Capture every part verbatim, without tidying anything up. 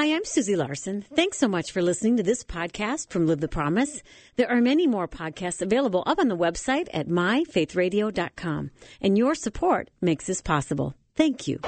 Hi, I'm Susie Larson. Thanks so much for listening to this podcast from Live the Promise. There are many more podcasts available up on the website at my faith radio dot com. And your support makes this possible. Thank you.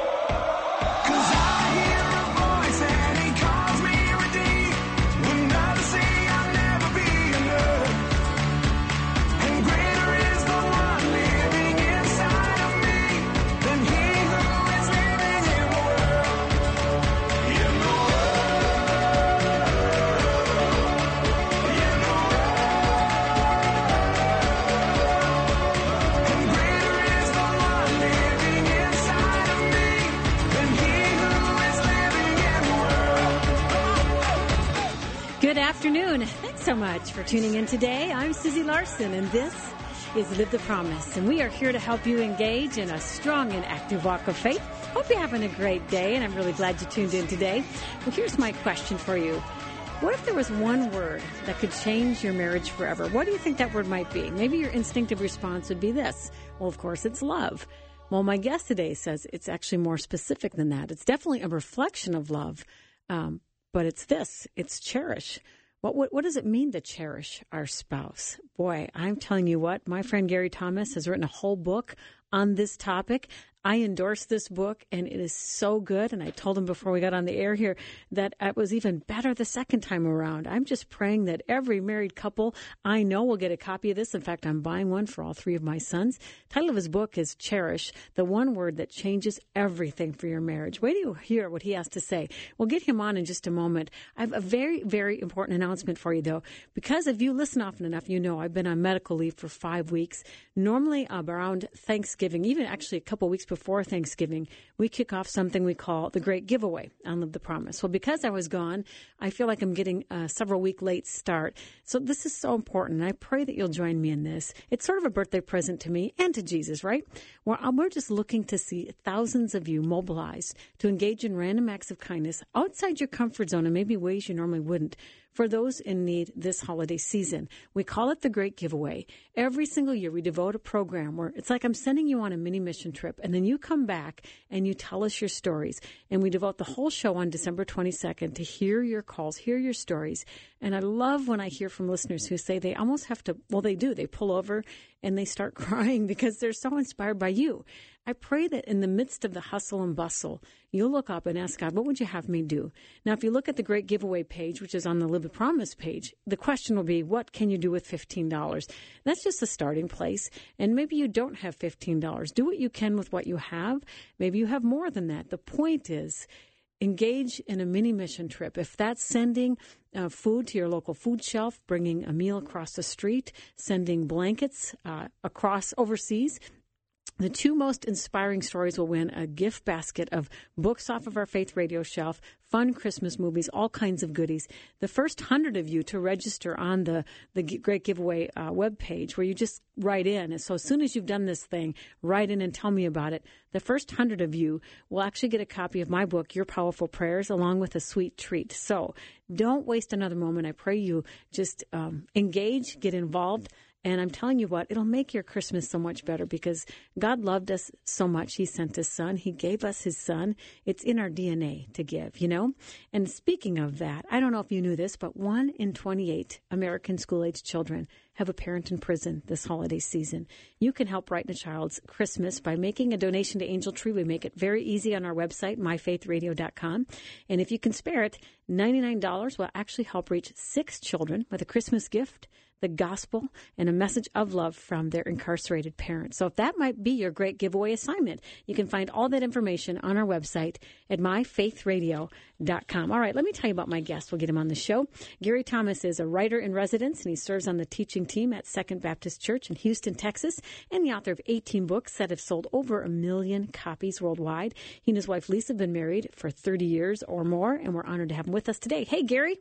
Good afternoon. Thanks so much for tuning in today. I'm Susie Larson, and this is Live the Promise. And we are here to help you engage in a strong and active walk of faith. Hope you're having a great day, and I'm really glad you tuned in today. Well, here's my question for you. What if there was one word that could change your marriage forever? What do you think that word might be? Maybe your instinctive response would be this. Well, of course, it's love. Well, my guest today says it's actually more specific than that. It's definitely a reflection of love. Um, But it's this, it's cherish. What, what what does it mean to cherish our spouse? Boy, I'm telling you what, my friend Gary Thomas has written a whole book on this topic. I endorse this book, and it is so good. And I told him before we got on the air here that it was even better the second time around. I'm just praying that every married couple I know will get a copy of this. In fact, I'm buying one for all three of my sons. The title of his book is Cherish, the one word that changes everything for your marriage. Wait till you hear what he has to say. We'll get him on in just a moment. I have a very, very important announcement for you, though, because if you listen often enough, you know I've been on medical leave for five weeks. Normally around Thanksgiving, even actually a couple weeks before Thanksgiving, we kick off something we call the Great Giveaway on Live the Promise. Well, because I was gone, I feel like I'm getting a several week late start. So this is so important, and I pray that you'll join me in this. It's sort of a birthday present to me and to Jesus, right? We're, we're just looking to see thousands of you mobilized to engage in random acts of kindness outside your comfort zone and maybe ways you normally wouldn't, for those in need this holiday season. We call it the Great Giveaway. Every single year we devote a program where it's like I'm sending you on a mini mission trip, and then you come back and you tell us your stories. And we devote the whole show on December twenty-second to hear your calls, hear your stories. And I love when I hear from listeners who say they almost have to, well, they do. They pull over and they start crying because they're so inspired by you. I pray that in the midst of the hustle and bustle, you'll look up and ask God, what would you have me do? Now, if you look at the Great Giveaway page, which is on the Live the Promise page, the question will be, what can you do with fifteen dollars? That's just a starting place. And maybe you don't have fifteen dollars. Do what you can with what you have. Maybe you have more than that. The point is, engage in a mini mission trip. If that's sending uh, food to your local food shelf, bringing a meal across the street, sending blankets uh, across overseas, the two most inspiring stories will win a gift basket of books off of our Faith Radio shelf, fun Christmas movies, all kinds of goodies. The first hundred of you to register on the, the Great Giveaway uh, webpage, where you just write in. And so as soon as you've done this thing, write in and tell me about it. The first hundred of you will actually get a copy of my book, Your Powerful Prayers, along with a sweet treat. So don't waste another moment. I pray you just um, engage, get involved. And I'm telling you what, it'll make your Christmas so much better because God loved us so much. He sent his son. He gave us his son. It's in our D N A to give, you know? And speaking of that, I don't know if you knew this, but one in twenty-eight American school-age children have a parent in prison this holiday season. You can help brighten a child's Christmas by making a donation to Angel Tree. We make it very easy on our website, my faith radio dot com. And if you can spare it, ninety-nine dollars will actually help reach six children with a Christmas gift, the gospel, and a message of love from their incarcerated parents. So if that might be your Great Giveaway assignment, you can find all that information on our website at my faith radio dot com. All right, let me tell you about my guest. We'll get him on the show. Gary Thomas is a writer in residence, and he serves on the teaching team at Second Baptist Church in Houston, Texas, and the author of eighteen books that have sold over a million copies worldwide. He and his wife, Lisa, have been married for thirty years or more, and we're honored to have him with us today. Hey, Gary.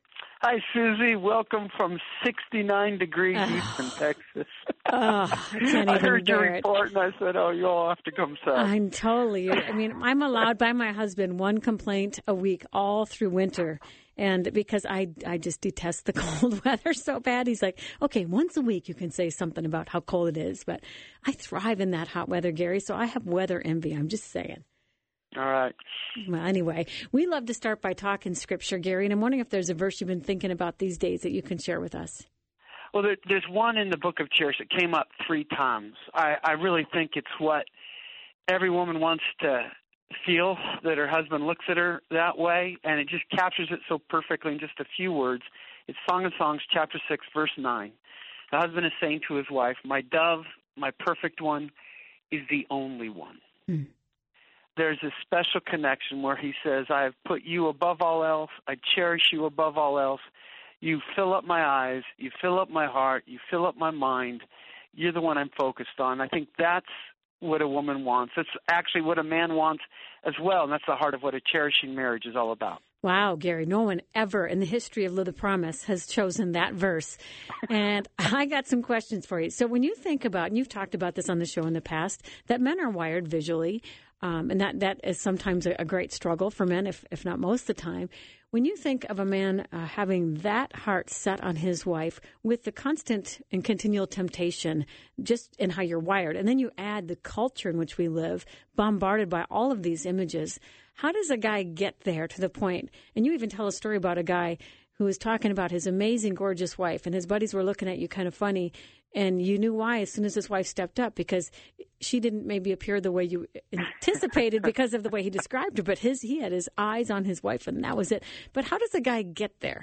Hi, Susie. Welcome from sixty-nine degrees oh. Houston, Texas. Oh, I can't even I heard your bear it. report, and I said, oh, you'll have to come south. I'm totally. I mean, I'm allowed by my husband one complaint a week all through winter. And because I, I just detest the cold weather so bad, he's like, okay, once a week you can say something about how cold it is. But I thrive in that hot weather, Gary, so I have weather envy. I'm just saying. All right. Well, anyway, we love to start by talking Scripture, Gary, and I'm wondering if there's a verse you've been thinking about these days that you can share with us. Well, there, there's one in the book of Cherish that came up three times. I, I really think it's what every woman wants to feel, that her husband looks at her that way, and it just captures it so perfectly in just a few words. It's Song of Songs, chapter six, verse nine. The husband is saying to his wife, "My dove, my perfect one, is the only one." Hmm. There's a special connection where he says, "I have put you above all else. I cherish you above all else. You fill up my eyes. You fill up my heart. You fill up my mind. You're the one I'm focused on." I think that's what a woman wants. It's actually what a man wants as well, and that's the heart of what a cherishing marriage is all about. Wow, Gary, no one ever in the history of Live the Promise has chosen that verse. And I got some questions for you. So when you think about, and you've talked about this on the show in the past, that men are wired visually, um, and that, that is sometimes a, a great struggle for men, if, if not most of the time. When you think of a man uh, having that heart set on his wife with the constant and continual temptation just in how you're wired, and then you add the culture in which we live, bombarded by all of these images, how does a guy get there to the point? And you even tell a story about a guy who was talking about his amazing, gorgeous wife, and his buddies were looking at you kind of funny, and you knew why as soon as his wife stepped up, because she didn't maybe appear the way you anticipated because of the way he described her, but his he had his eyes on his wife, and that was it. But how does a guy get there?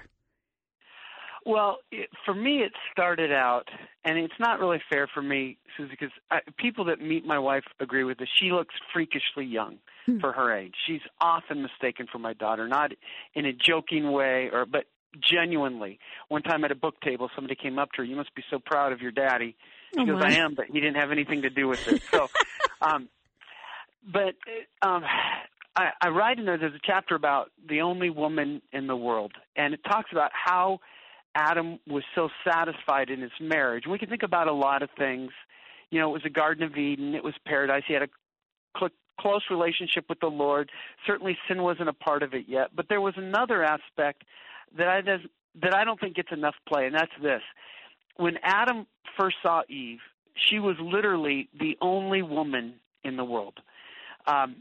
Well, it, for me, it started out, and it's not really fair for me, Susie, because I, people that meet my wife agree with this. She looks freakishly young hmm. for her age. She's often mistaken for my daughter, not in a joking way, or but genuinely. One time at a book table, somebody came up to her, "You must be so proud of your daddy." She oh goes, my. "I am, but he didn't have anything to do with it." So, um, but um, I, I write in there, there's a chapter about the only woman in the world, and it talks about how Adam was so satisfied in his marriage. We can think about a lot of things. You know, it was a Garden of Eden. It was paradise. He had a cl- close relationship with the Lord. Certainly sin wasn't a part of it yet. But there was another aspect that I, does, that I don't think gets enough play, and that's this. When Adam first saw Eve, she was literally the only woman in the world. Um,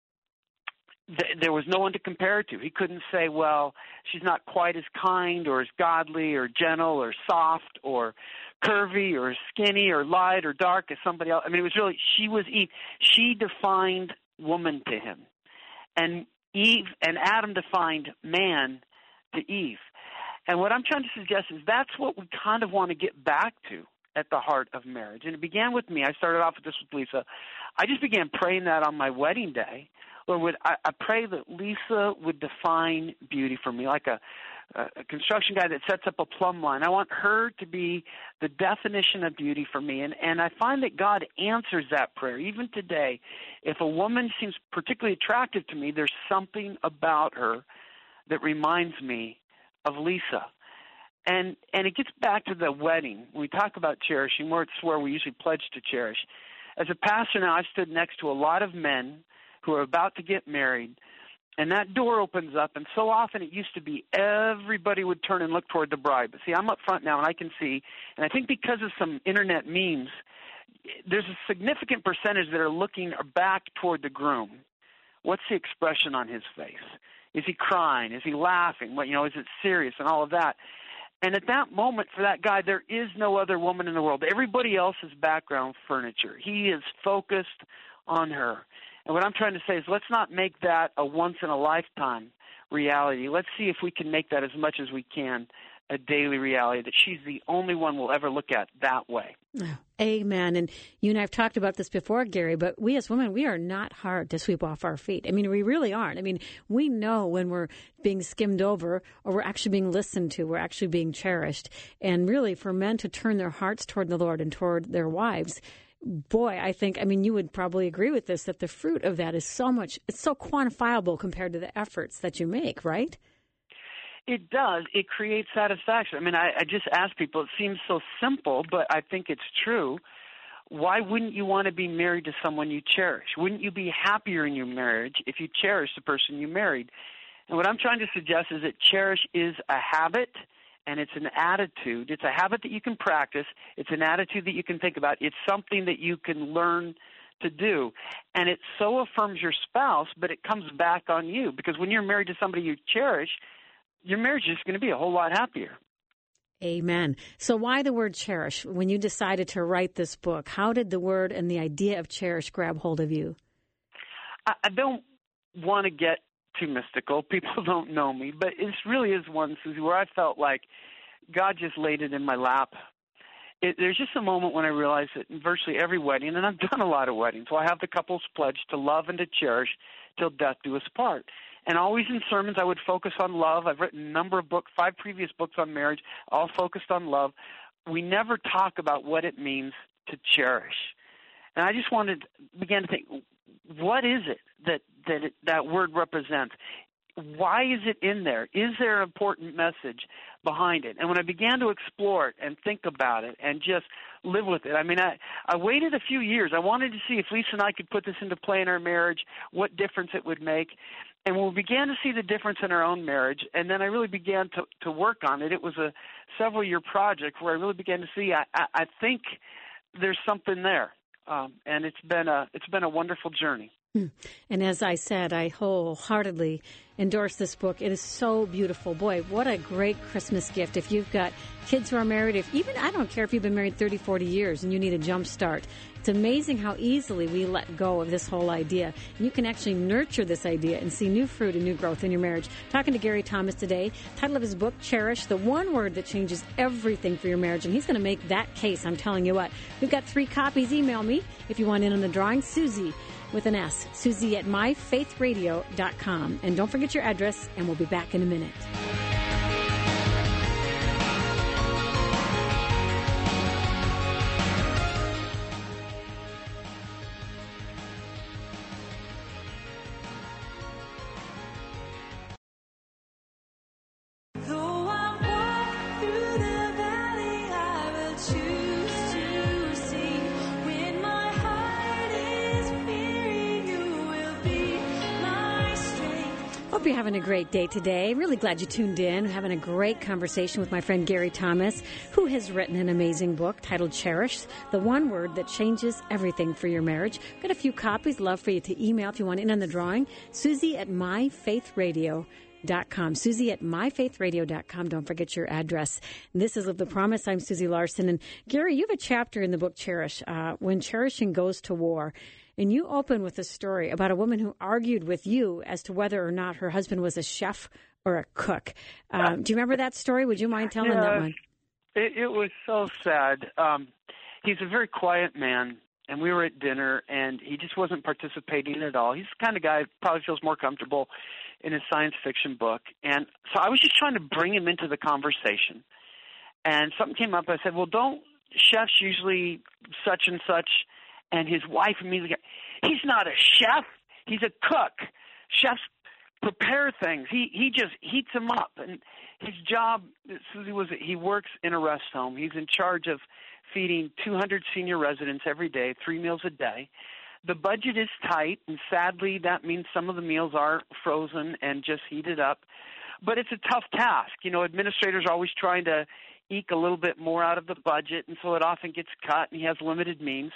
th- there was no one to compare it to. He couldn't say, well, she's not quite as kind or as godly or gentle or soft or curvy or skinny or light or dark as somebody else. I mean, it was really, she was Eve. She defined woman to him. And Eve and Adam defined man to Eve. And what I'm trying to suggest is that's what we kind of want to get back to at the heart of marriage. And it began with me. I started off with this with Lisa. I just began praying that on my wedding day. Lord, would I, I pray that Lisa would define beauty for me, like a, a construction guy that sets up a plumb line. I want her to be the definition of beauty for me. And, and I find that God answers that prayer. Even today, if a woman seems particularly attractive to me, there's something about her that reminds me of Lisa. And and it gets back to the wedding. When we talk about cherishing, where it's where we usually pledge to cherish. As a pastor now, I've stood next to a lot of men who are about to get married, and that door opens up, and so often it used to be everybody would turn and look toward the bride. But see, I'm up front now, and I can see, and I think because of some internet memes, there's a significant percentage that are looking back toward the groom. What's the expression on his face? Is he crying? Is he laughing? What, you know, is it serious and all of that? And at that moment, for that guy, there is no other woman in the world. Everybody else is background furniture. He is focused on her. And what I'm trying to say is let's not make that a once-in-a-lifetime reality. Let's see if we can make that as much as we can a daily reality, that she's the only one we'll ever look at that way. Oh, amen. And you and I have talked about this before, Gary, but we as women, we are not hard to sweep off our feet. I mean, we really aren't. I mean, we know when we're being skimmed over or we're actually being listened to, we're actually being cherished. And really, for men to turn their hearts toward the Lord and toward their wives, boy, I think, I mean, you would probably agree with this, that the fruit of that is so much, it's so quantifiable compared to the efforts that you make, right? It does. It creates satisfaction. I mean, I, I just ask people, it seems so simple, but I think it's true. Why wouldn't you want to be married to someone you cherish? Wouldn't you be happier in your marriage if you cherish the person you married? And what I'm trying to suggest is that cherish is a habit, and it's an attitude. It's a habit that you can practice. It's an attitude that you can think about. It's something that you can learn to do. And it so affirms your spouse, but it comes back on you, because when you're married to somebody you cherish, your marriage is going to be a whole lot happier. Amen. So why the word cherish? When you decided to write this book, how did the word and the idea of cherish grab hold of you? I, I don't want to get too mystical. People don't know me, but it really is one, Susie, where I felt like God just laid it in my lap. It, there's just a moment when I realized that in virtually every wedding, and I've done a lot of weddings, so I have the couple's pledge to love and to cherish till death do us part. And always in sermons, I would focus on love. I've written a number of books, five previous books on marriage, all focused on love. We never talk about what it means to cherish. And I just wanted, began to think, what is it that that it, that word represents? Why is it in there? Is there an important message behind it? And when I began to explore it and think about it and just live with it, I mean, I, I waited a few years. I wanted to see if Lisa and I could put this into play in our marriage, what difference it would make. And when we began to see the difference in our own marriage, and then I really began to, to work on it, it was a several-year project where I really began to see, I, I, I think there's something there. Um, and it's been a it's been a wonderful journey. And as I said, I wholeheartedly endorse this book. It is so beautiful. Boy, what a great Christmas gift. If you've got kids who are married, if even, I don't care if you've been married thirty, forty years and you need a jump start. It's amazing how easily we let go of this whole idea. And you can actually nurture this idea and see new fruit and new growth in your marriage. Talking to Gary Thomas today, title of his book, Cherish, the one word that changes everything for your marriage. And he's going to make that case, I'm telling you what. We've got three copies. Email me if you want in on the drawing. Susie with an S, Susie at my faith radio dot com. And don't forget your address, and we'll be back in a minute. Hope you're having a great day today. Really glad you tuned in. We're having a great conversation with my friend Gary Thomas, who has written an amazing book titled Cherish, the one word that changes everything for your marriage. Got a few copies. Love for you to email if you want in on the drawing. Susie at my faith radio dot com. Susie at my faith radio dot com. Don't forget your address. And this is Live the Promise. I'm Susie Larson. And Gary, you have a chapter in the book Cherish, uh, When Cherishing Goes to War. And you open with a story about a woman who argued with you as to whether or not her husband was a chef or a cook. Um, do you remember that story? Would you mind telling yeah, that one? It, it was so sad. Um, he's a very quiet man, and we were at dinner, and he just wasn't participating at all. He's the kind of guy who probably feels more comfortable in a science fiction book. And so I was just trying to bring him into the conversation. And something came up. I said, well, don't chefs usually such and such? And his wife immediately, he's not a chef, he's a cook. Chefs prepare things. He he just heats them up. And his job, Susie, was that he works in a rest home. He's in charge of feeding two hundred senior residents every day, three meals a day. The budget is tight, and sadly that means some of the meals are frozen and just heated up. But it's a tough task. You know, administrators are always trying to eke a little bit more out of the budget, and so it often gets cut, and he has limited means.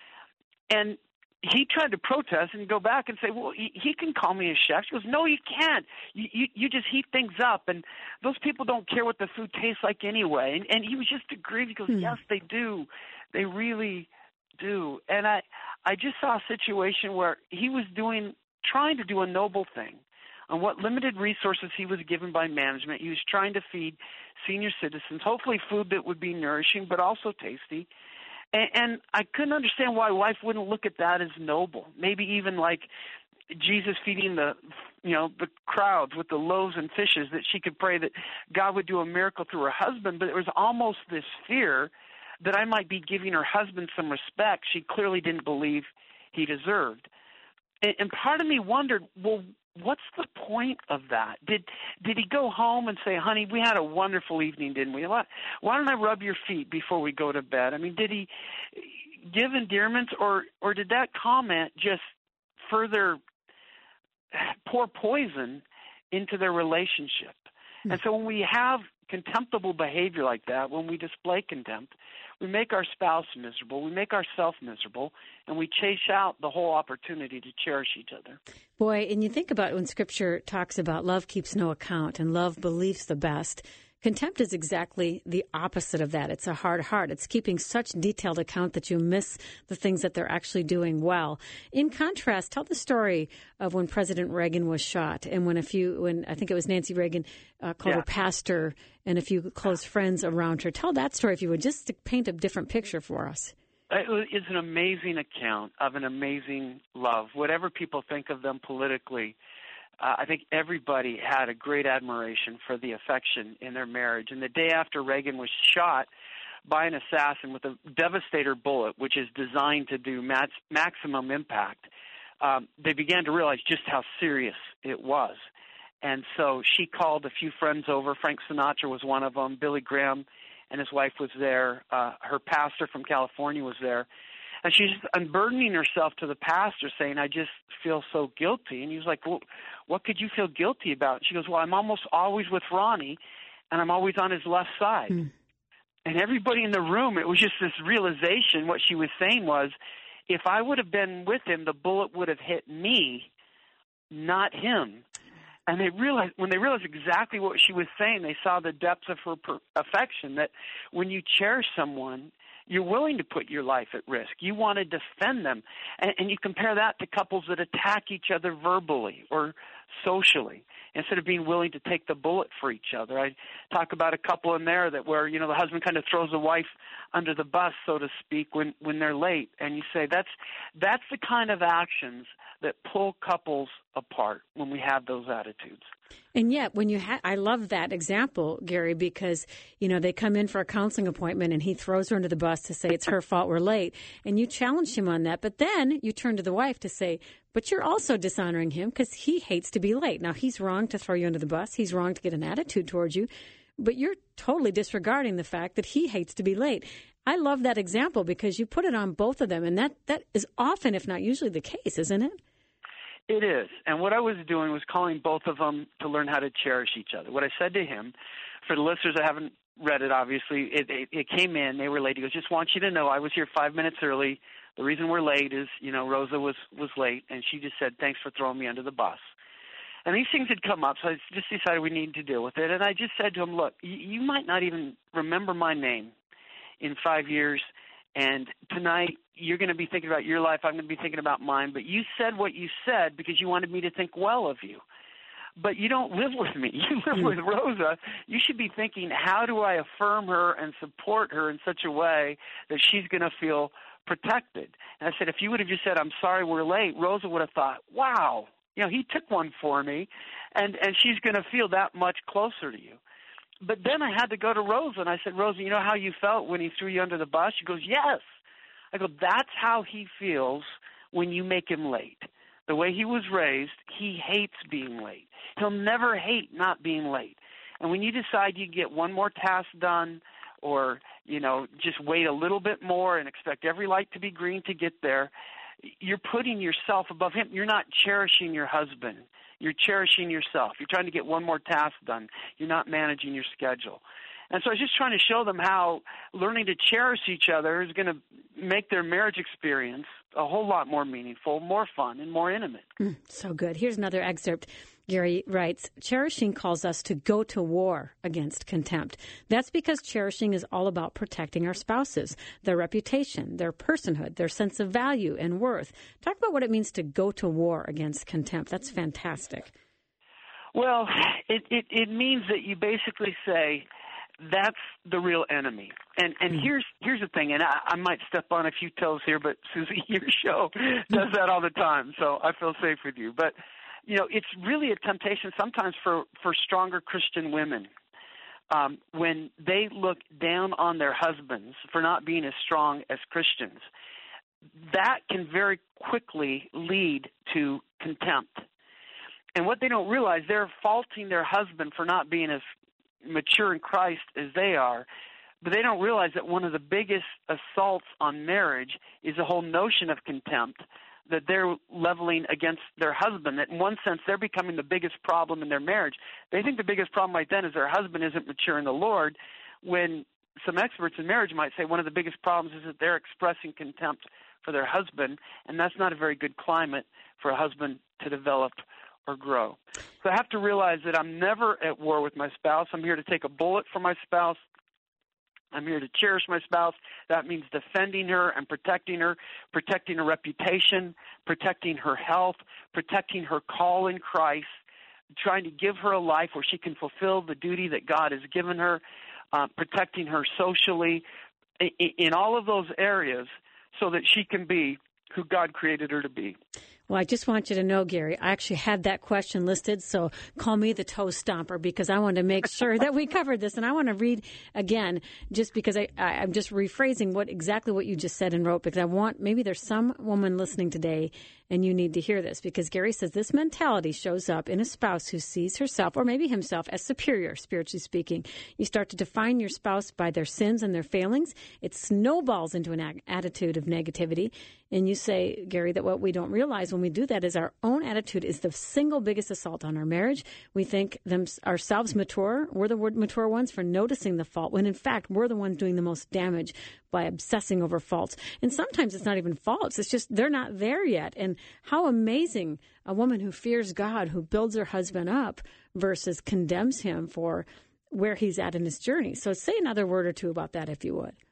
And he tried to protest and go back and say, well, he, he can call me a chef. She goes, no, you can't. You, you you just heat things up, and those people don't care what the food tastes like anyway. And, and he was just aggrieved. He goes, hmm. yes, they do. They really do. And I, I just saw a situation where he was doing, trying to do a noble thing. On what limited resources he was given by management, he was trying to feed senior citizens, hopefully food that would be nourishing but also tasty. And I couldn't understand why wife wouldn't look at that as noble. Maybe even like Jesus feeding the, you know, the crowds with the loaves and fishes, that she could pray that God would do a miracle through her husband. But there was almost this fear that I might be giving her husband some respect she clearly didn't believe he deserved. And part of me wondered, well, what's the point of that? Did did he go home and say, honey, we had a wonderful evening, didn't we? Why don't I rub your feet before we go to bed? I mean, did he give endearments, or, or did that comment just further pour poison into their relationship? Mm. And so when we have contemptible behavior like that, when we display contempt, we make our spouse miserable, we make ourselves miserable, and we chase out the whole opportunity to cherish each other. Boy, and you think about when Scripture talks about love keeps no account and love believes the best. Contempt is exactly the opposite of that. It's a hard heart. It's keeping such detailed account that you miss the things that they're actually doing well. In contrast, tell the story of when President Reagan was shot and when a few, when I think it was Nancy Reagan uh, called yeah. her pastor and a few close friends around her. Tell that story, if you would, just to paint a different picture for us. It's an amazing account of an amazing love. Whatever people think of them politically, Uh, I think everybody had a great admiration for the affection in their marriage. And the day after Reagan was shot by an assassin with a devastator bullet, which is designed to do max- maximum impact, um, they began to realize just how serious it was. And so she called a few friends over. Frank Sinatra was one of them. Billy Graham and his wife was there. Uh, her pastor from California was there. And she's unburdening herself to the pastor, saying, I just feel so guilty. And he was like, well, what could you feel guilty about? She goes, well, I'm almost always with Ronnie, and I'm always on his left side. Mm. And everybody in the room, it was just this realization. What she was saying was, if I would have been with him, the bullet would have hit me, not him. And they realized, when they realized exactly what she was saying, they saw the depths of her per- affection, that when you cherish someone, you're willing to put your life at risk. You want to defend them. And, and you compare that to couples that attack each other verbally or socially instead of being willing to take the bullet for each other. I talk about a couple in there that where, you know, the husband kind of throws the wife under the bus, so to speak, when, when they're late. And you say that's that's the kind of actions that pull couples apart when we have those attitudes. And yet, when you ha- I love that example, Gary, because, you know, they come in for a counseling appointment and he throws her under the bus to say it's her fault we're late. And you challenge him on that. But then you turn to the wife to say, but you're also dishonoring him because he hates to be late. Now, he's wrong to throw you under the bus. He's wrong to get an attitude towards you. But you're totally disregarding the fact that he hates to be late. I love that example because you put it on both of them. And that, that is often, if not usually, the case, isn't it? It is. And what I was doing was calling both of them to learn how to cherish each other. What I said to him, for the listeners that haven't read it, obviously, it, it, it came in. They were late. He goes, just want you to know I was here five minutes early. The reason we're late is, you know, Rosa was, was late, and she just said, thanks for throwing me under the bus. And these things had come up, so I just decided we needed to deal with it. And I just said to him, look, you, you might not even remember my name in five years, and tonight you're going to be thinking about your life. I'm going to be thinking about mine. But you said what you said because you wanted me to think well of you. But you don't live with me. You live with Rosa. You should be thinking, how do I affirm her and support her in such a way that she's going to feel protected? And I said, if you would have just said, I'm sorry we're late, Rosa would have thought, wow, you know, he took one for me, and, and she's going to feel that much closer to you. But then I had to go to Rosa, and I said, Rosa, you know how you felt when he threw you under the bus? She goes, yes. I go, that's how he feels when you make him late. The way he was raised, he hates being late. He'll never hate not being late. And when you decide you get one more task done or, you know, just wait a little bit more and expect every light to be green to get there, you're putting yourself above him. You're not cherishing your husband. You're cherishing yourself. You're trying to get one more task done. You're not managing your schedule. And so I was just trying to show them how learning to cherish each other is going to make their marriage experience a whole lot more meaningful, more fun, and more intimate. Mm, so good. Here's another excerpt. Gary writes, cherishing calls us to go to war against contempt. That's because cherishing is all about protecting our spouses, their reputation, their personhood, their sense of value and worth. Talk about what it means to go to war against contempt. That's fantastic. Well, it, it, it means that you basically say, that's the real enemy. And and mm. here's here's the thing, and I, I might step on a few toes here, but Susie, your show does that all the time, so I feel safe with you. But, you know, it's really a temptation sometimes for, for stronger Christian women um, when they look down on their husbands for not being as strong as Christians. That can very quickly lead to contempt. And what they don't realize, they're faulting their husband for not being as mature in Christ as they are, but they don't realize that one of the biggest assaults on marriage is the whole notion of contempt that they're leveling against their husband, that in one sense they're becoming the biggest problem in their marriage. They think the biggest problem right then is their husband isn't mature in the Lord, when some experts in marriage might say one of the biggest problems is that they're expressing contempt for their husband, and that's not a very good climate for a husband to develop or grow. So I have to realize that I'm never at war with my spouse. I'm here to take a bullet for my spouse. I'm here to cherish my spouse. That means defending her and protecting her, protecting her reputation, protecting her health, protecting her call in Christ, trying to give her a life where she can fulfill the duty that God has given her, uh, protecting her socially, in, in all of those areas so that she can be who God created her to be. Well, I just want you to know, Gary, I actually had that question listed, so call me the toe stomper because I want to make sure that we covered this. And I want to read again, just because I, I, I'm just rephrasing what exactly what you just said and wrote, because I want, maybe there's some woman listening today and you need to hear this, because Gary says this mentality shows up in a spouse who sees herself or maybe himself as superior, spiritually speaking. You start to define your spouse by their sins and their failings. It snowballs into an ag- attitude of negativity. And you say, Gary, that what we don't realize when we do that is our own attitude is the single biggest assault on our marriage. We think them, ourselves mature. We're the mature ones for noticing the fault, when in fact we're the ones doing the most damage by obsessing over faults. And sometimes it's not even faults. It's just they're not there yet. And how amazing a woman who fears God, who builds her husband up versus condemns him for where he's at in his journey. So say another word or two about that, if you would.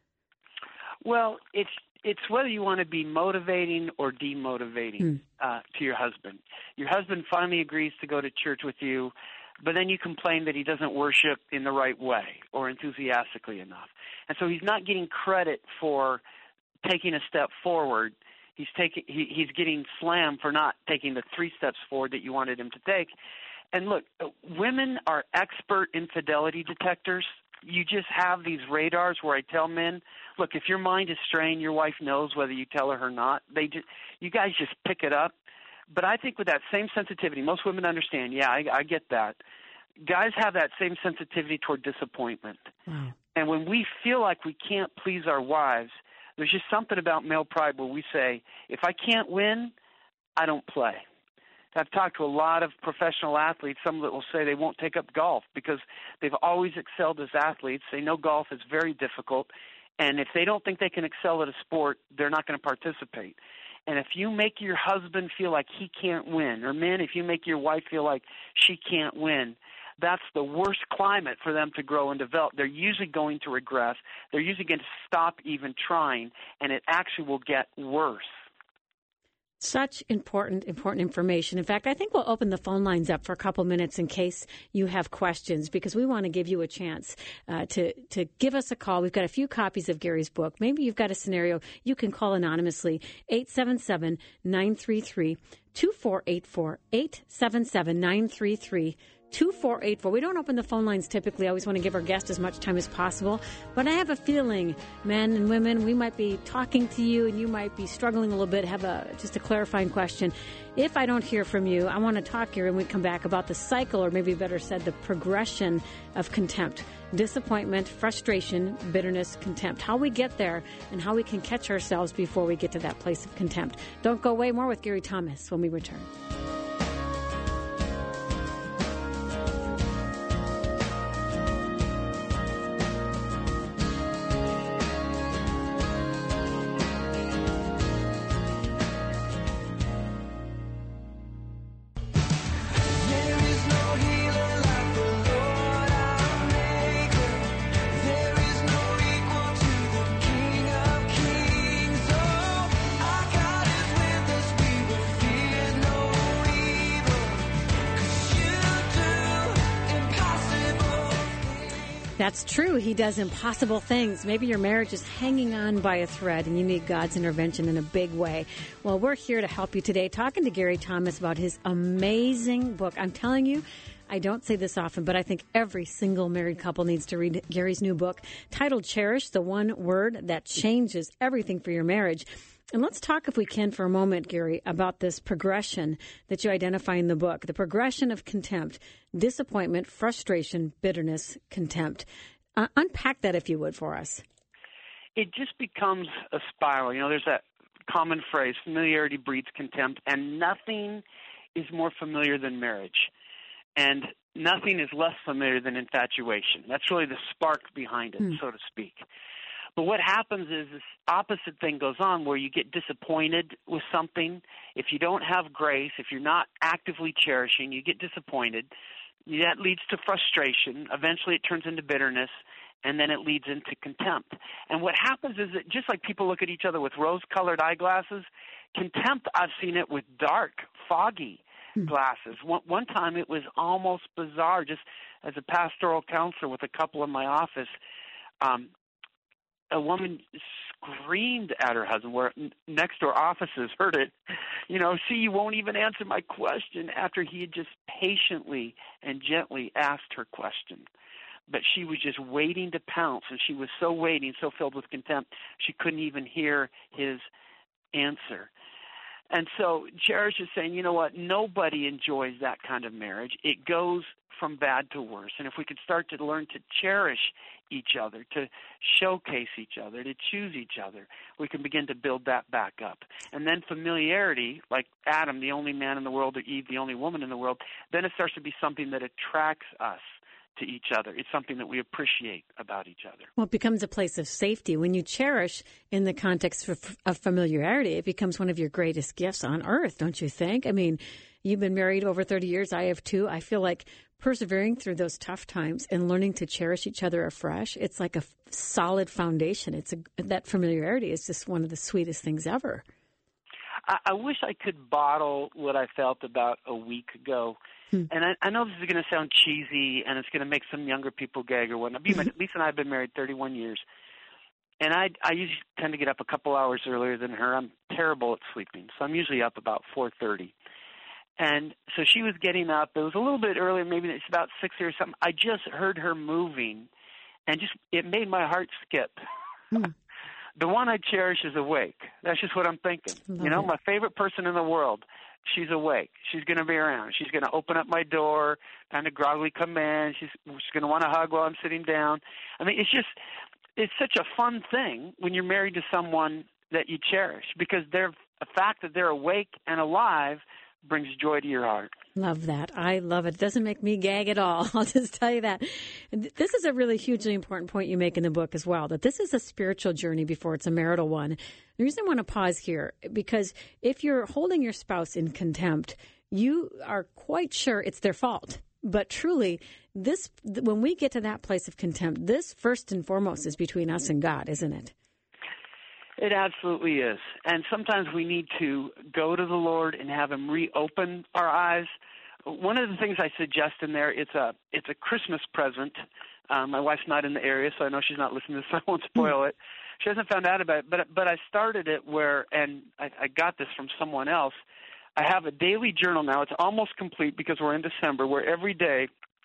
Well, it's it's whether you want to be motivating or demotivating mm. uh, to your husband. Your husband finally agrees to go to church with you, but then you complain that he doesn't worship in the right way or enthusiastically enough. And so he's not getting credit for taking a step forward. He's taking he, he's getting slammed for not taking the three steps forward that you wanted him to take. And look, women are expert infidelity detectors. You just have these radars where I tell men, look, if your mind is straying, your wife knows whether you tell her or not. They just, you guys just pick it up. But I think with that same sensitivity, most women understand, yeah, I, I get that. Guys have that same sensitivity toward disappointment. Wow. And when we feel like we can't please our wives, there's just something about male pride where we say, if I can't win, I don't play. I've talked to a lot of professional athletes, some that will say they won't take up golf because they've always excelled as athletes. They know golf is very difficult, and if they don't think they can excel at a sport, they're not going to participate. And if you make your husband feel like he can't win, or men, if you make your wife feel like she can't win, that's the worst climate for them to grow and develop. They're usually going to regress. They're usually going to stop even trying, and it actually will get worse. Such important, important information. In fact, I think we'll open the phone lines up for a couple minutes in case you have questions, because we want to give you a chance uh, to, to give us a call. We've got a few copies of Gary's book. Maybe you've got a scenario. You can call anonymously, eight seven seven, nine three three, two four eight four, eight seven seven, nine three three, two four eight four. We don't open the phone lines typically. I always want to give our guest as much time as possible. But I have a feeling, men and women, we might be talking to you and you might be struggling a little bit. Have a just a clarifying question. If I don't hear from you, I want to talk here when we come back about the cycle, or maybe better said, the progression of contempt. Disappointment, frustration, bitterness, contempt. How we get there and how we can catch ourselves before we get to that place of contempt. Don't go away. More with Gary Thomas when we return. That's true. He does impossible things. Maybe your marriage is hanging on by a thread and you need God's intervention in a big way. Well, we're here to help you today, talking to Gary Thomas about his amazing book. I'm telling you, I don't say this often, but I think every single married couple needs to read Gary's new book titled Cherish, the one word that changes everything for your marriage. And let's talk, if we can, for a moment, Gary, about this progression that you identify in the book, the progression of contempt, disappointment, frustration, bitterness, contempt. Uh, unpack that, if you would, for us. It just becomes a spiral. You know, there's that common phrase, familiarity breeds contempt, and nothing is more familiar than marriage. And nothing is less familiar than infatuation. That's really the spark behind it, mm. so to speak. But what happens is this opposite thing goes on where you get disappointed with something. If you don't have grace, if you're not actively cherishing, you get disappointed. That leads to frustration. Eventually it turns into bitterness, and then it leads into contempt. And what happens is that just like people look at each other with rose-colored eyeglasses, contempt, I've seen it with dark, foggy glasses. One, one time it was almost bizarre. Just as a pastoral counselor with a couple in my office, um, a woman screamed at her husband, where next door offices heard it, you know, see, you won't even answer my question, after he had just patiently and gently asked her question. But she was just waiting to pounce, and she was so waiting, so filled with contempt, she couldn't even hear his answer. And so Cherish is saying, you know what, nobody enjoys that kind of marriage. It goes from bad to worse. And if we could start to learn to cherish each other, to showcase each other, to choose each other, we can begin to build that back up. And then familiarity, like Adam, the only man in the world, or Eve, the only woman in the world, then it starts to be something that attracts us to each other. It's something that we appreciate about each other. Well, it becomes a place of safety. When you cherish in the context of, of familiarity, it becomes one of your greatest gifts on earth, don't you think? I mean, you've been married over thirty years. I have too. I feel like persevering through those tough times and learning to cherish each other afresh, it's like a f- solid foundation. It's a, that familiarity is just one of the sweetest things ever. I, I wish I could bottle what I felt about a week ago. Hmm. And I, I know this is going to sound cheesy, and it's going to make some younger people gag or whatnot. Lisa and I have been married thirty-one years, and I, I usually tend to get up a couple hours earlier than her. I'm terrible at sleeping, so I'm usually up about four thirty. And so she was getting up. It was a little bit earlier, maybe it's about six or something. I just heard her moving, and just it made my heart skip. Hmm. The one I cherish is awake. That's just what I'm thinking. Love you know, it. My favorite person in the world, she's awake. She's going to be around. She's going to open up my door, kind of groggily come in. She's, she's going to want to hug while I'm sitting down. I mean, it's just, it's such a fun thing when you're married to someone that you cherish, because they're, the fact that they're awake and alive brings joy to your heart. Love that. I love it. It doesn't make me gag at all. I'll just tell you that. This is a really hugely important point you make in the book as well, that this is a spiritual journey before it's a marital one. The reason I want to pause here, because if you're holding your spouse in contempt, you are quite sure it's their fault. But truly, this when we get to that place of contempt, this first and foremost is between us and God, isn't it? It absolutely is. And sometimes we need to go to the Lord and have him reopen our eyes. One of the things I suggest in there, it's a it's a Christmas present. Um, my wife's not in the area, so I know she's not listening to this, so I won't spoil it. She hasn't found out about it, but but I started it where, and I, I got this from someone else, I have a daily journal now. It's almost complete because we're in December, where every day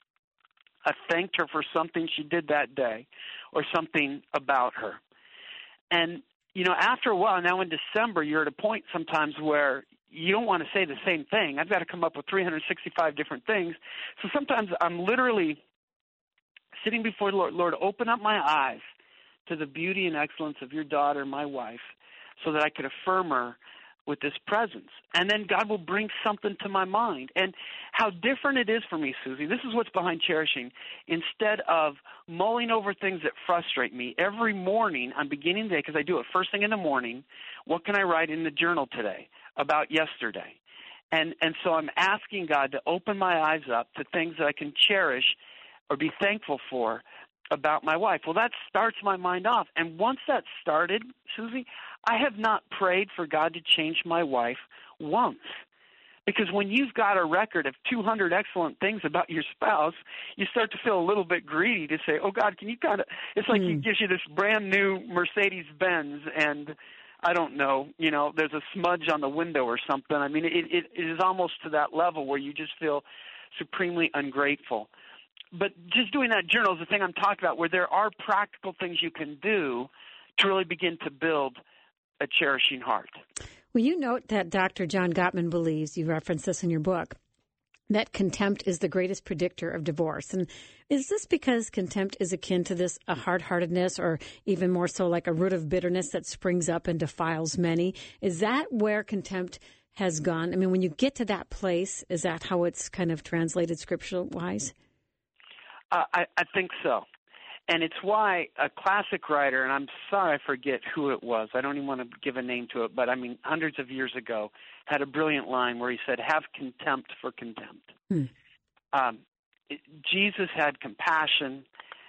I thanked her for something she did that day or something about her. And you know, after a while, now in December, you're at a point sometimes where you don't want to say the same thing. I've got to come up with three hundred sixty-five different things. So sometimes I'm literally sitting before the Lord, Lord, open up my eyes to the beauty and excellence of your daughter, my wife, so that I could affirm her with this presence. And then God will bring something to my mind. And how different it is for me, Susie, this is what's behind cherishing. Instead of mulling over things that frustrate me, every morning I'm beginning the day, because I do it first thing in the morning, what can I write in the journal today about yesterday? And and so I'm asking God to open my eyes up to things that I can cherish or be thankful for about my wife. Well, that starts my mind off. And once that's started, Susie, I have not prayed for God to change my wife once. Because when you've got a record of two hundred excellent things about your spouse, you start to feel a little bit greedy to say, oh, God, can you kind of – it's like mm. he gives you this brand new Mercedes-Benz and I don't know, you know, there's a smudge on the window or something. I mean, it, it, it is almost to that level where you just feel supremely ungrateful. But just doing that journal is the thing I'm talking about, where there are practical things you can do to really begin to build a cherishing heart. Well, you note that Doctor John Gottman believes, you reference this in your book, that contempt is the greatest predictor of divorce. And is this because contempt is akin to this a hard-heartedness, or even more so like a root of bitterness that springs up and defiles many? Is that where contempt has gone? I mean, when you get to that place, is that how it's kind of translated scripture-wise? Uh, I, I think so. And it's why a classic writer, and I'm sorry I forget who it was, I don't even want to give a name to it, but I mean hundreds of years ago, had a brilliant line where he said, have contempt for contempt. Hmm. Um, it, Jesus had compassion.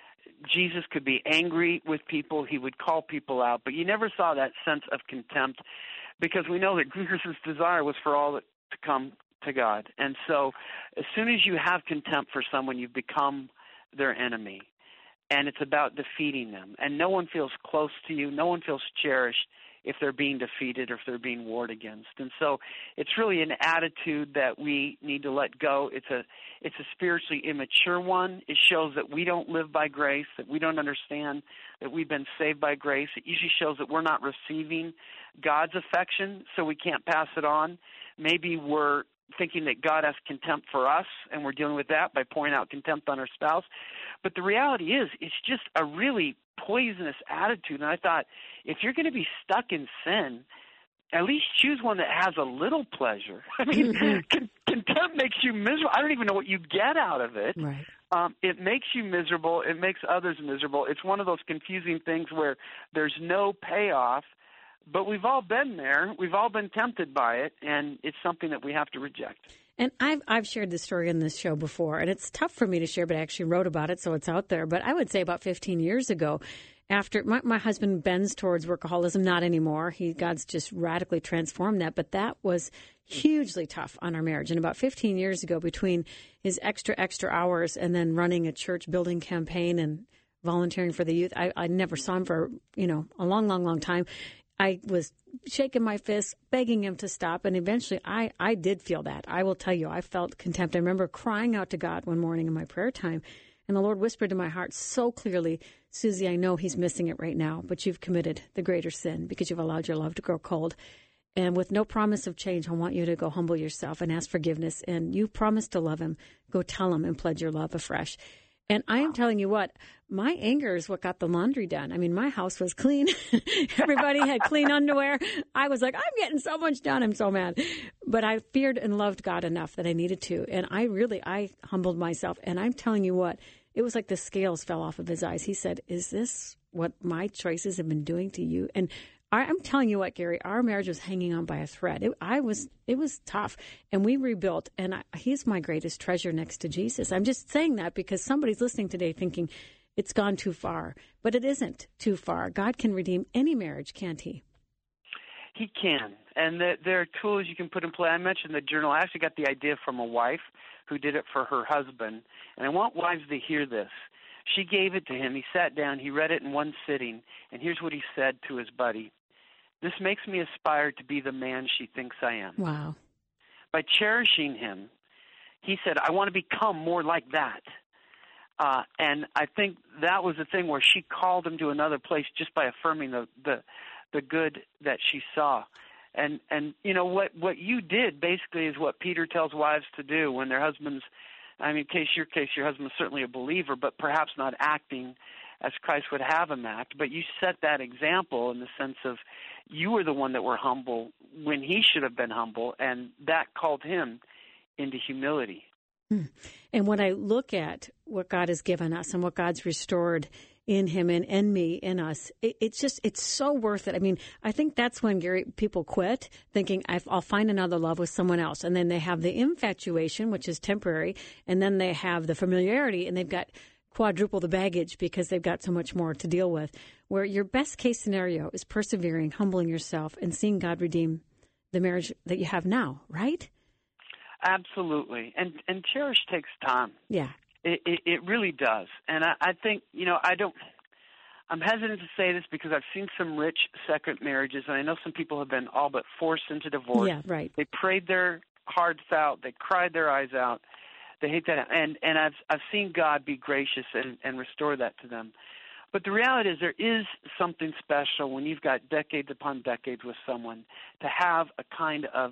Jesus could be angry with people. He would call people out, but you never saw that sense of contempt, because we know that Jesus' desire was for all that to come to God. And so as soon as you have contempt for someone, you've become their enemy. And it's about defeating them. And no one feels close to you. No one feels cherished if they're being defeated or if they're being warred against. And so it's really an attitude that we need to let go. It's a it's a spiritually immature one. It shows that we don't live by grace, that we don't understand that we've been saved by grace. It usually shows that we're not receiving God's affection, so we can't pass it on. Maybe we're thinking that God has contempt for us, and we're dealing with that by pouring out contempt on our spouse. But the reality is, it's just a really poisonous attitude. And I thought, if you're going to be stuck in sin, at least choose one that has a little pleasure. I mean, con- contempt makes you miserable. I don't even know what you get out of it. Right. Um, it makes you miserable. It makes others miserable. It's one of those confusing things where there's no payoff. But we've all been there. We've all been tempted by it, and it's something that we have to reject. And I've I've shared this story in this show before, and it's tough for me to share, but I actually wrote about it, so it's out there. But I would say about fifteen years ago, after my, my husband bends towards workaholism, not anymore. He God's just radically transformed that, but that was hugely tough on our marriage. And about fifteen years ago, between his extra, extra hours and then running a church building campaign and volunteering for the youth, I, I never saw him for, you know, a long, long, long time. I was shaking my fist, begging him to stop, and eventually I, I did feel that. I will tell you, I felt contempt. I remember crying out to God one morning in my prayer time, and the Lord whispered to my heart so clearly, Susie, I know he's missing it right now, but you've committed the greater sin because you've allowed your love to grow cold. And with no promise of change, I want you to go humble yourself and ask forgiveness. And you promised to love him. Go tell him and pledge your love afresh. And I am telling you what, my anger is what got the laundry done. I mean, my house was clean. Everybody had clean underwear. I was like, I'm getting so much done. I'm so mad. But I feared and loved God enough that I needed to. And I really, I humbled myself. And I'm telling you what, it was like the scales fell off of his eyes. He said, is this what my choices have been doing to you? And I, I'm telling you what, Gary, our marriage was hanging on by a thread. It, I was, it was tough, and we rebuilt. And I, he's my greatest treasure next to Jesus. I'm just saying that because somebody's listening today thinking it's gone too far, but it isn't too far. God can redeem any marriage, can't he? He can, and the, there are tools you can put in play. I mentioned the journal. I actually got the idea from a wife who did it for her husband, and I want wives to hear this. She gave it to him. He sat down. He read it in one sitting, and here's what he said to his buddy. This makes me aspire to be the man she thinks I am. Wow. By cherishing him, he said, I want to become more like that. Uh, and I think that was the thing where she called him to another place just by affirming the, the, the good that she saw. And, and you know, what, what you did basically is what Peter tells wives to do when their husbands, I mean, in case your case, your husband is certainly a believer, but perhaps not acting as Christ would have him act. But you set that example in the sense of you were the one that were humble when he should have been humble, and that called him into humility. And when I look at what God has given us and what God's restored in him and in me, in us, it, it's just, it's so worth it. I mean, I think that's when, Gary, people quit thinking, I'll find another love with someone else. And then they have the infatuation, which is temporary. And then they have the familiarity, and they've got quadruple the baggage because they've got so much more to deal with. Where your best case scenario is persevering, humbling yourself, and seeing God redeem the marriage that you have now, right? Absolutely. And and cherish takes time. Yeah. It, it, it really does. And I, I think, you know, I don't, I'm hesitant to say this because I've seen some rich second marriages, and I know some people have been all but forced into divorce. Yeah, right. They prayed their hearts out. They cried their eyes out. They hate that. And, and I've, I've seen God be gracious and, and restore that to them. But the reality is there is something special when you've got decades upon decades with someone to have a kind of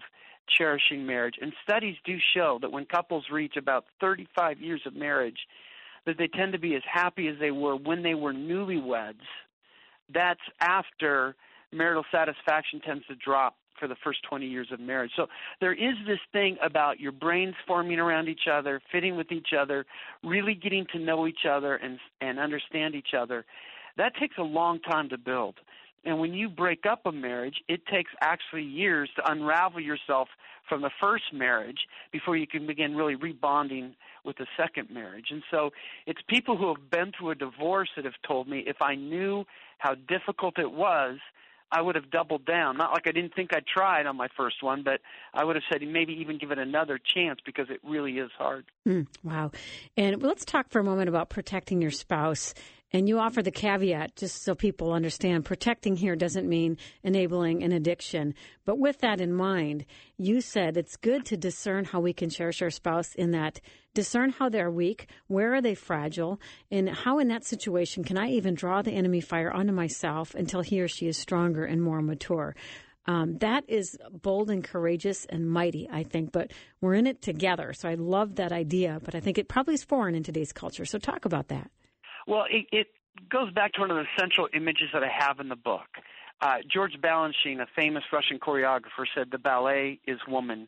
cherishing marriage. And studies do show that when couples reach about thirty-five years of marriage, that they tend to be as happy as they were when they were newlyweds. That's after marital satisfaction tends to drop for the first twenty years of marriage. So there is this thing about your brains forming around each other, fitting with each other, really getting to know each other and and understand each other. That takes a long time to build. And when you break up a marriage, it takes actually years to unravel yourself from the first marriage before you can begin really rebonding with the second marriage. And so it's people who have been through a divorce that have told me if I knew how difficult it was, I would have doubled down. Not like I didn't think I tried on my first one, but I would have said maybe even give it another chance because it really is hard. Mm, wow. And let's talk for a moment about protecting your spouse. And you offer the caveat, just so people understand, protecting here doesn't mean enabling an addiction. But with that in mind, you said it's good to discern how we can cherish our spouse in that, discern how they're weak, where are they fragile, and how in that situation can I even draw the enemy fire onto myself until he or she is stronger and more mature. Um, that is bold and courageous and mighty, I think, but we're in it together. So I love that idea, but I think it probably is foreign in today's culture. So talk about that. Well, it, it goes back to one of the central images that I have in the book. Uh, George Balanchine, a famous Russian choreographer, said the ballet is woman.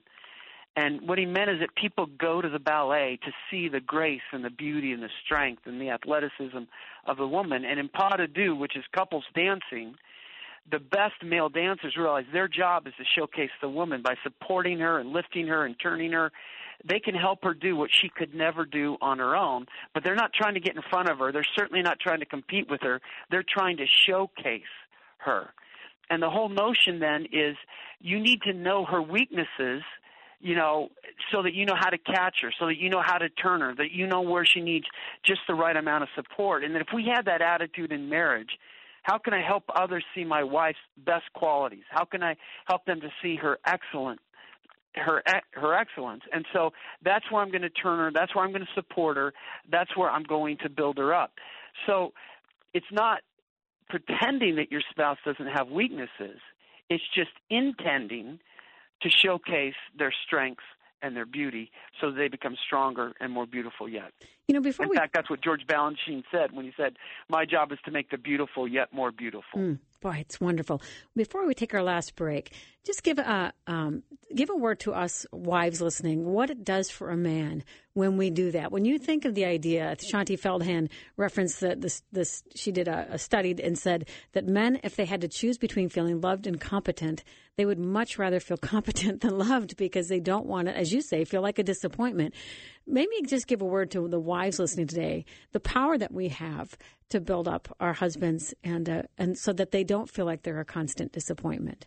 And what he meant is that people go to the ballet to see the grace and the beauty and the strength and the athleticism of the woman. And in pas de deux, which is couples dancing, the best male dancers realize their job is to showcase the woman by supporting her and lifting her and turning her. They can help her do what she could never do on her own, but they're not trying to get in front of her. They're certainly not trying to compete with her. They're trying to showcase her. And the whole notion then is you need to know her weaknesses, you know, so that you know how to catch her, so that you know how to turn her, that you know where she needs just the right amount of support. And that if we had that attitude in marriage, how can I help others see my wife's best qualities? How can I help them to see her excellent, her her excellence? And so that's where I'm going to turn her. That's where I'm going to support her. That's where I'm going to build her up. So it's not pretending that your spouse doesn't have weaknesses. It's just intending to showcase their strengths and their beauty so they become stronger and more beautiful yet. You know, before In we... fact, that's what George Balanchine said when he said, my job is to make the beautiful yet more beautiful. Mm, boy, it's wonderful. Before we take our last break, just give a, um, give a word to us wives listening, what it does for a man when we do that. When you think of the idea, Shaunti Feldhahn referenced that this, this, she did a, a study and said that men, if they had to choose between feeling loved and competent, they would much rather feel competent than loved because they don't want to, as you say, feel like a disappointment. Maybe just give a word to the wives listening today, the power that we have to build up our husbands and uh, and so that they don't feel like they're a constant disappointment.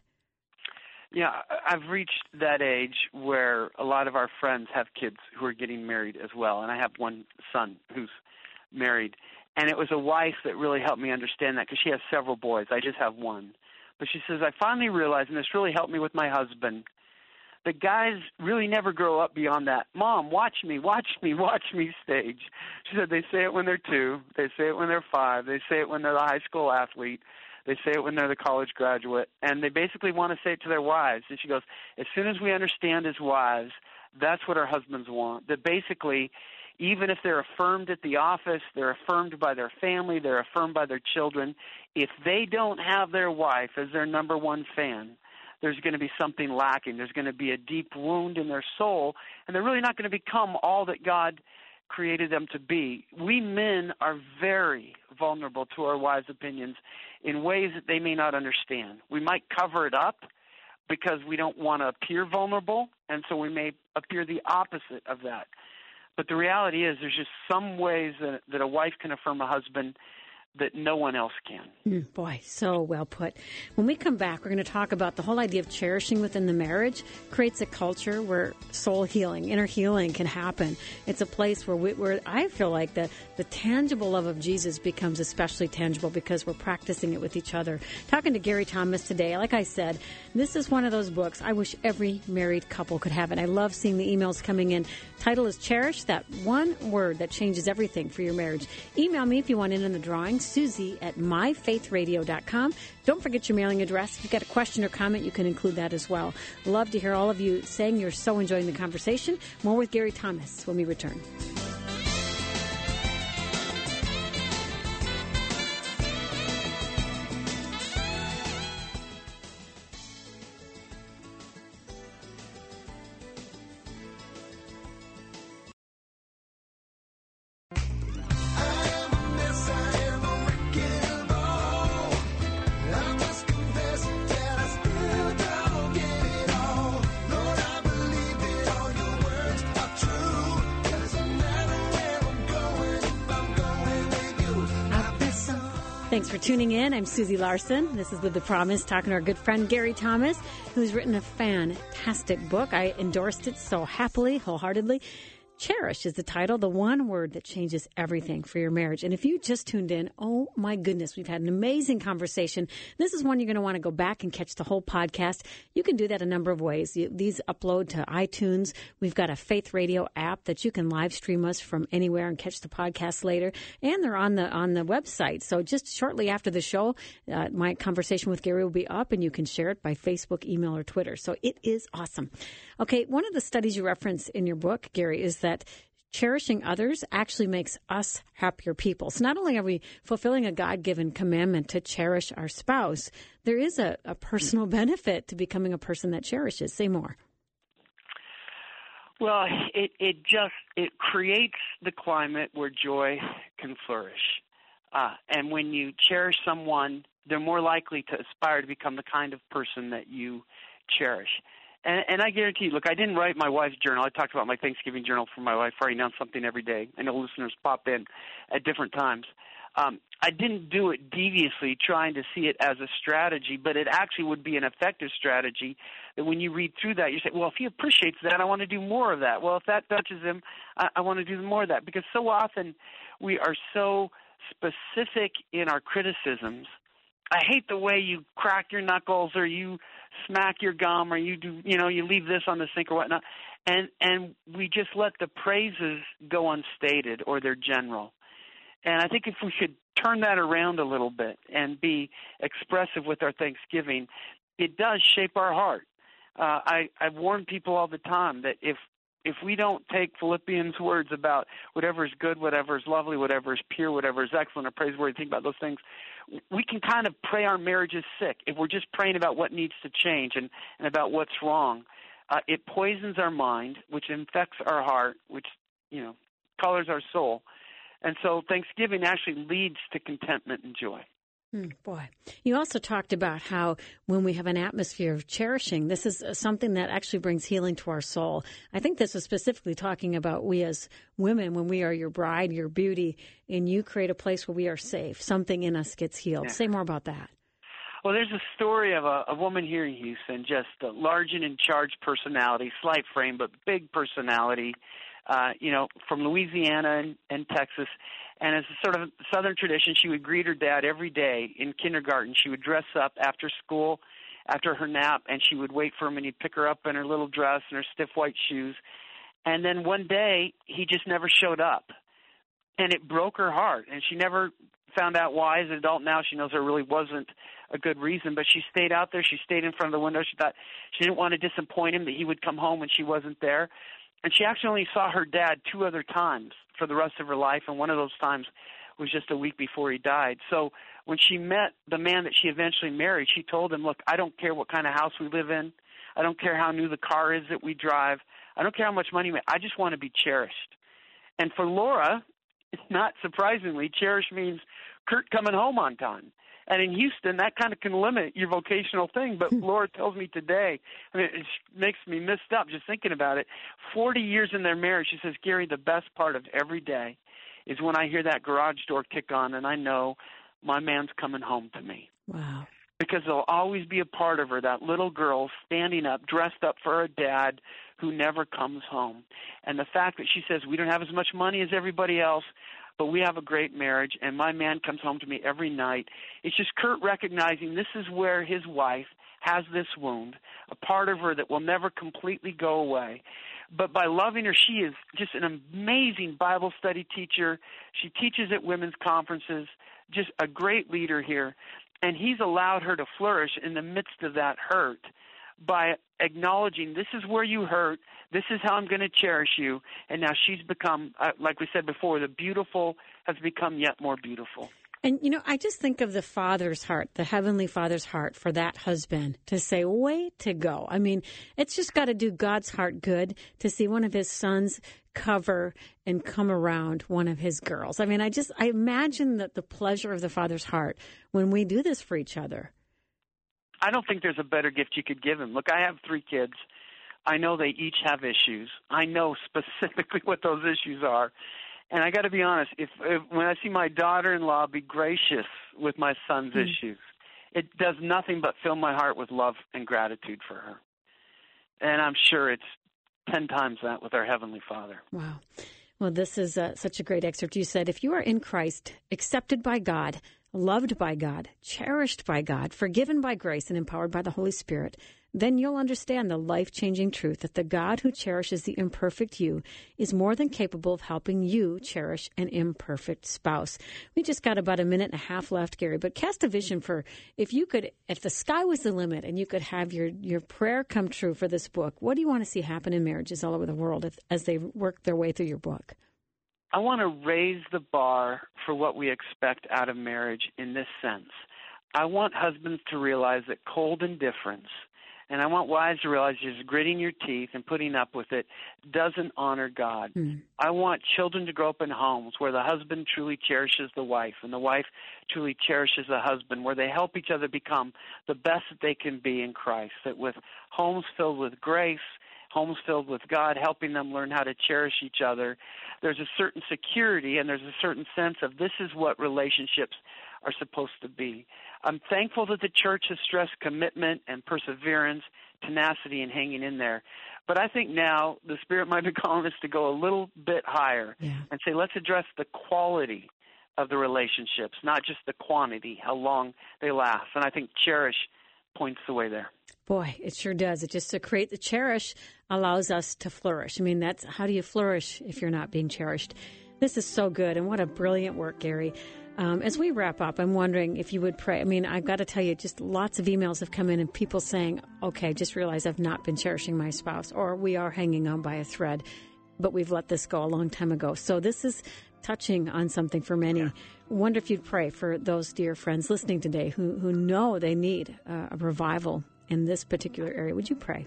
Yeah, I've reached that age where a lot of our friends have kids who are getting married as well, and I have one son who's married. And it was a wife that really helped me understand that because she has several boys. I just have one. But she says, I finally realized, and this really helped me with my husband, that guys really never grow up beyond that, Mom, watch me, watch me, watch me stage. She said they say it when they're two, they say it when they're five, they say it when they're the high school athlete, they say it when they're the college graduate, and they basically want to say it to their wives. And she goes, as soon as we understand as wives, that's what our husbands want, that basically even if they're affirmed at the office, they're affirmed by their family, they're affirmed by their children, if they don't have their wife as their number one fan, there's going to be something lacking. There's going to be a deep wound in their soul, and they're really not going to become all that God created them to be. We men are very vulnerable to our wives' opinions in ways that they may not understand. We might cover it up because we don't want to appear vulnerable, and so we may appear the opposite of that. But the reality is there's just some ways that, that a wife can affirm a husband that no one else can. Mm, boy, so well put. When we come back, we're going to talk about the whole idea of cherishing within the marriage creates a culture where soul healing, inner healing can happen. It's a place where we, where I feel like the, the tangible love of Jesus becomes especially tangible because we're practicing it with each other. Talking to Gary Thomas today, like I said, this is one of those books I wish every married couple could have it. I love seeing the emails coming in. Title is Cherish, that one word that changes everything for your marriage. Email me if you want in on the drawing. emailing Susie at my faith radio dot com. Don't forget your mailing address. If you've got a question or comment, you can include that as well. Love to hear all of you saying you're so enjoying the conversation. More with Gary Thomas when we return. Thanks for tuning in. I'm Susie Larson. This is Live the Promise, talking to our good friend Gary Thomas, who's written a fantastic book. I endorsed it so happily, wholeheartedly. Cherish is the title, the one word that changes everything for your marriage. And if you just tuned in, oh my goodness, we've had an amazing conversation. This is one you're going to want to go back and catch the whole podcast. You can do that a number of ways. You, these upload to iTunes. We've got a Faith Radio app that you can live stream us from anywhere and catch the podcast later. And they're on the on the website. So just shortly after the show, uh, my conversation with Gary will be up, and you can share it by Facebook, email, or Twitter. So it is awesome. Okay, one of the studies you reference in your book, Gary, is that cherishing others actually makes us happier people. So not only are we fulfilling a God-given commandment to cherish our spouse, there is a, a personal benefit to becoming a person that cherishes. Say more. Well, it, it just, it creates the climate where joy can flourish. Uh, and when you cherish someone, they're more likely to aspire to become the kind of person that you cherish. And, and I guarantee you, look, I didn't write my wife's journal. I talked about my Thanksgiving journal for my wife, writing down something every day. I know listeners pop in at different times. Um, I didn't do it deviously, trying to see it as a strategy, but it actually would be an effective strategy that when you read through that, you say, well, if he appreciates that, I want to do more of that. Well, if that touches him, I, I want to do more of that. Because so often we are so specific in our criticisms. I hate the way you crack your knuckles, or you smack your gum, or you do, you know, you leave this on the sink or whatnot, and and we just let the praises go unstated, or they're general. And I think if we could turn that around a little bit and be expressive with our Thanksgiving, it does shape our heart. Uh, I I warn people all the time that if if we don't take Philippians words about whatever is good, whatever is lovely, whatever is pure, whatever is excellent or praiseworthy, think about those things, we can kind of pray our marriages sick. If we're just praying about what needs to change and, and about what's wrong, uh, it poisons our mind, which infects our heart, which, you know, colors our soul. And so Thanksgiving actually leads to contentment and joy. Mm, boy, you also talked about how when we have an atmosphere of cherishing, this is something that actually brings healing to our soul. I think this was specifically talking about we as women, when we are your bride, your beauty, and you create a place where we are safe. Something in us gets healed. Yeah. Say more about that. Well, there's a story of a, a woman here in Houston, just a large and in charge personality, slight frame, but big personality, uh, you know, from Louisiana and, and Texas. And as a sort of Southern tradition, she would greet her dad every day in kindergarten. She would dress up after school, after her nap, and she would wait for him, and he'd pick her up in her little dress and her stiff white shoes. And then one day, he just never showed up. And it broke her heart, and she never found out why. As an adult now, she knows there really wasn't a good reason, but she stayed out there. She stayed in front of the window. She thought she didn't want to disappoint him, that he would come home when she wasn't there. And she actually only saw her dad two other times for the rest of her life, and one of those times was just a week before he died. So when she met the man that she eventually married, she told him, look, I don't care what kind of house we live in. I don't care how new the car is that we drive. I don't care how much money we make. I just want to be cherished. And for Laura, not surprisingly, cherish means Kurt coming home on time. And in Houston, that kind of can limit your vocational thing. But Laura tells me today, I mean, it makes me messed up just thinking about it. forty years in their marriage, she says, Gary, the best part of every day is when I hear that garage door kick on and I know my man's coming home to me. Wow. Because there'll always be a part of her, that little girl standing up, dressed up for a dad who never comes home. And the fact that she says, we don't have as much money as everybody else, but we have a great marriage, and my man comes home to me every night. It's just Kurt recognizing this is where his wife has this wound, a part of her that will never completely go away. But by loving her, she is just an amazing Bible study teacher. She teaches at women's conferences, just a great leader here. And he's allowed her to flourish in the midst of that hurt by acknowledging, this is where you hurt, this is how I'm going to cherish you. And now she's become, uh, like we said before, the beautiful has become yet more beautiful. And, you know, I just think of the Father's heart, the Heavenly Father's heart for that husband to say, way to go. I mean, it's just got to do God's heart good to see one of his sons cover and come around one of his girls. I mean, I just, I imagine that the pleasure of the Father's heart when we do this for each other. I don't think there's a better gift you could give him. Look, I have three kids. I know they each have issues. I know specifically what those issues are. And I got to be honest, if, if when I see my daughter-in-law be gracious with my son's mm. issues, it does nothing but fill my heart with love and gratitude for her. And I'm sure it's ten times that with our Heavenly Father. Wow. Well, this is uh, such a great excerpt. You said, if you are in Christ, accepted by God, loved by God, cherished by God, forgiven by grace, and empowered by the Holy Spirit, then you'll understand the life-changing truth that the God who cherishes the imperfect you is more than capable of helping you cherish an imperfect spouse. We just got about a minute and a half left, Gary, but cast a vision for if you could, if the sky was the limit and you could have your, your prayer come true for this book, what do you want to see happen in marriages all over the world if, as they work their way through your book? I want to raise the bar for what we expect out of marriage in this sense. I want husbands to realize that cold indifference, and I want wives to realize just gritting your teeth and putting up with it doesn't honor God. Mm. I want children to grow up in homes where the husband truly cherishes the wife and the wife truly cherishes the husband, where they help each other become the best that they can be in Christ, that with homes filled with grace, homes filled with God, helping them learn how to cherish each other, there's a certain security and there's a certain sense of this is what relationships are supposed to be. I'm thankful that the church has stressed commitment and perseverance, tenacity, and hanging in there. But I think now the Spirit might be calling us to go a little bit higher yeah. and say, let's address the quality of the relationships, not just the quantity, how long they last. And I think cherish points the way there. Boy, it sure does. It just to create the cherish allows us to flourish. I mean, that's how do you flourish if you're not being cherished? This is so good, and what a brilliant work, Gary. Um, as we wrap up, I'm wondering if you would pray. I mean, I've got to tell you, just lots of emails have come in and people saying, okay, just realize I've not been cherishing my spouse, or we are hanging on by a thread, but we've let this go a long time ago. So this is touching on something for many. Yeah. Wonder if you'd pray for those dear friends listening today who, who know they need uh, a revival in this particular area. Would you pray?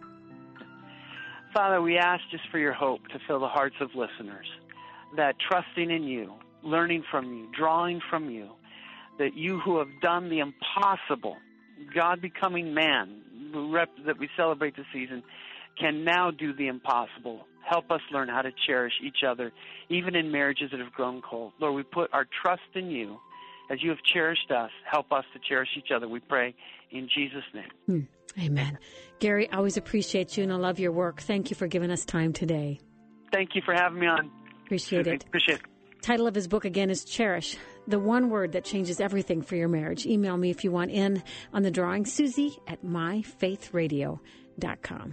Father, we ask just for your hope to fill the hearts of listeners, that trusting in you, learning from you, drawing from you, that you who have done the impossible, God becoming man, that we celebrate this season, can now do the impossible. Help us learn how to cherish each other, even in marriages that have grown cold. Lord, we put our trust in you. As you have cherished us, help us to cherish each other. We pray in Jesus' name. Hmm. Amen. Gary, I always appreciate you, and I love your work. Thank you for giving us time today. Thank you for having me on. Appreciate it. Appreciate it. Title of his book, again, is Cherish, the one word that changes everything for your marriage. Email me if you want in on the drawing, Susie at my faith radio dot com.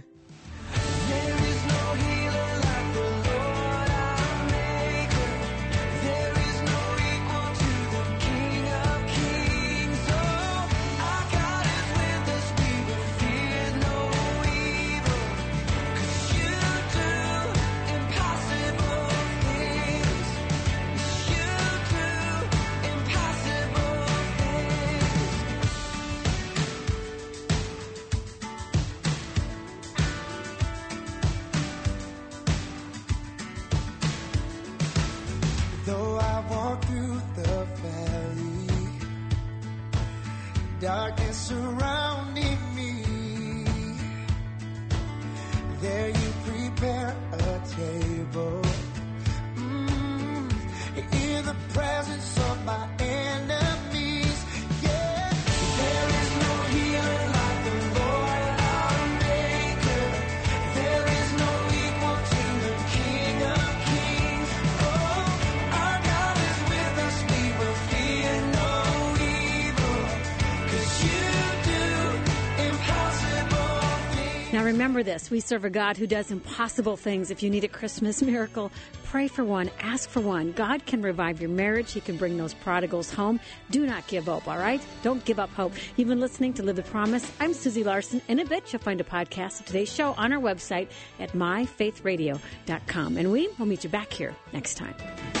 Darkness surrounding me, there you prepare a table mm, in the presence of my enemies. Yeah, there is no healer like the Lord our Maker. There is no equal to the King of Kings. Oh, our God is with us, we will fear no evil. You do Now remember this, we serve a God who does impossible things. If you need a Christmas miracle, pray for one, ask for one. God can revive your marriage. He can bring those prodigals home. Do not give up, all right? Don't give up hope. You've been listening to Live the Promise. I'm Susie Larson. In a bit, you'll find a podcast of today's show on our website at my faith radio dot com. And we will meet you back here next time.